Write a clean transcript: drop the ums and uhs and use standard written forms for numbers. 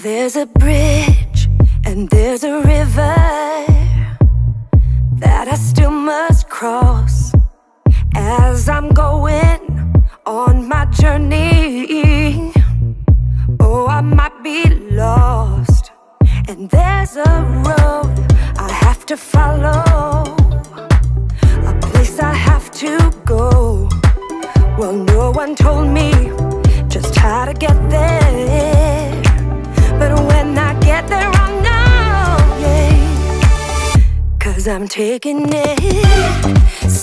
There's a bridge and there's a river that I still must cross as I'm going on my journey. Oh, I might be lost, and there's a road I have to follow, a place I have to go. Well, no one told me just how to get there, but when I get there I'll know, yeah, 'cause I'm taking it